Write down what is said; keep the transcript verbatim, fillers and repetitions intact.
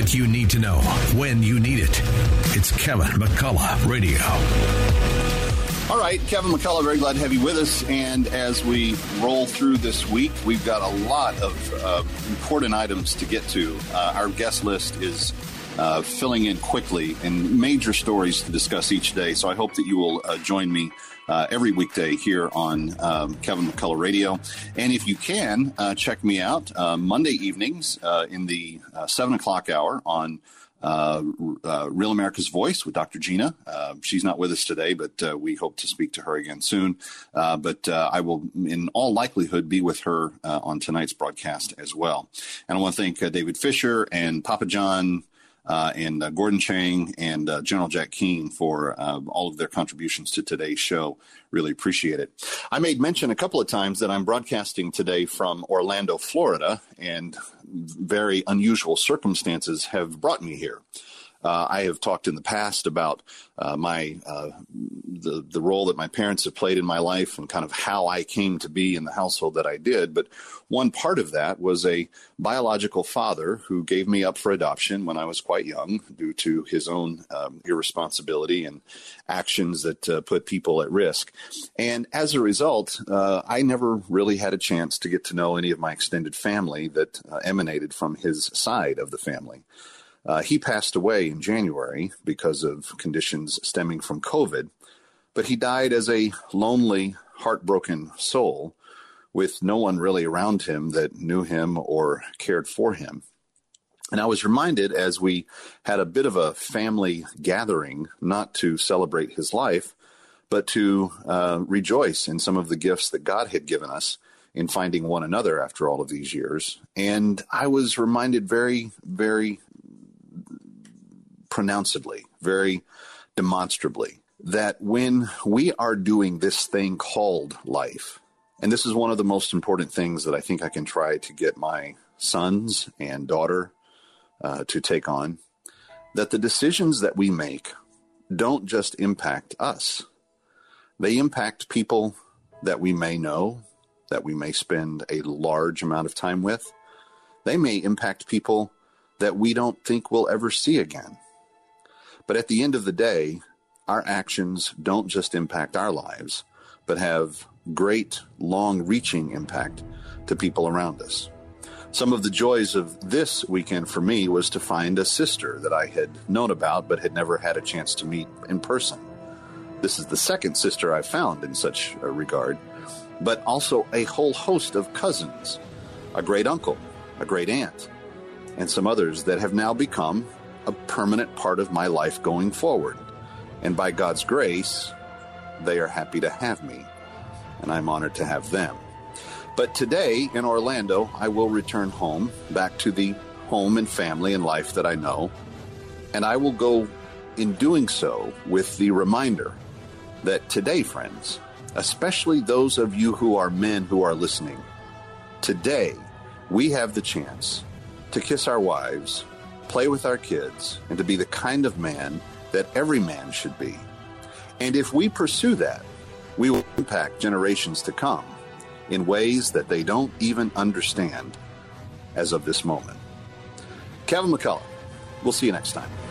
what you need to know when you need it. It's Kevin McCullough Radio. All right, Kevin McCullough, very glad to have you with us. And as we roll through this week, we've got a lot of uh, important items to get to. Uh, our guest list is uh, filling in quickly and major stories to discuss each day. So I hope that you will uh, join me uh, every weekday here on um, Kevin McCullough Radio. And if you can, uh, check me out uh, Monday evenings uh, in the uh, seven o'clock hour on Uh, uh, Real America's Voice with Doctor Gina. Uh, she's not with us today, but uh, we hope to speak to her again soon. Uh, but uh, I will, in all likelihood, be with her uh, on tonight's broadcast as well. And I want to thank uh, David Fisher and Papa John uh, and uh, Gordon Chang and uh, General Jack Keane for uh, all of their contributions to today's show. Really appreciate it. I made mention a couple of times that I'm broadcasting today from Orlando, Florida, and very unusual circumstances have brought me here. Uh, I have talked in the past about uh, my uh, the the role that my parents have played in my life and kind of how I came to be in the household that I did. But one part of that was a biological father who gave me up for adoption when I was quite young due to his own um, irresponsibility and actions that uh, put people at risk. And as a result, uh, I never really had a chance to get to know any of my extended family that uh, emanated from his side of the family. Uh, he passed away in January because of conditions stemming from COVID, but he died as a lonely, heartbroken soul with no one really around him that knew him or cared for him. And I was reminded as we had a bit of a family gathering, not to celebrate his life, but to uh, rejoice in some of the gifts that God had given us in finding one another after all of these years. And I was reminded very, very pronouncedly, very demonstrably, that when we are doing this thing called life, and this is one of the most important things that I think I can try to get my sons and daughter uh, to take on, that the decisions that we make don't just impact us. They impact people that we may know, that we may spend a large amount of time with. They may impact people that we don't think we'll ever see again. But at the end of the day, our actions don't just impact our lives, but have great, long-reaching impact to people around us. Some of the joys of this weekend for me was to find a sister that I had known about but had never had a chance to meet in person. This is the second sister I've found in such a regard, but also a whole host of cousins, a great uncle, a great aunt, and some others that have now become a permanent part of my life going forward. And by God's grace, they are happy to have me, and I'm honored to have them. But today in Orlando, I will return home, back to the home and family and life that I know, and I will go in doing so with the reminder that today, friends, especially those of you who are men who are listening, today we have the chance to kiss our wives, play with our kids, and to be the kind of man that every man should be. And if we pursue that, we will impact generations to come in ways that they don't even understand as of this moment. Kevin McCullough, we'll see you next time.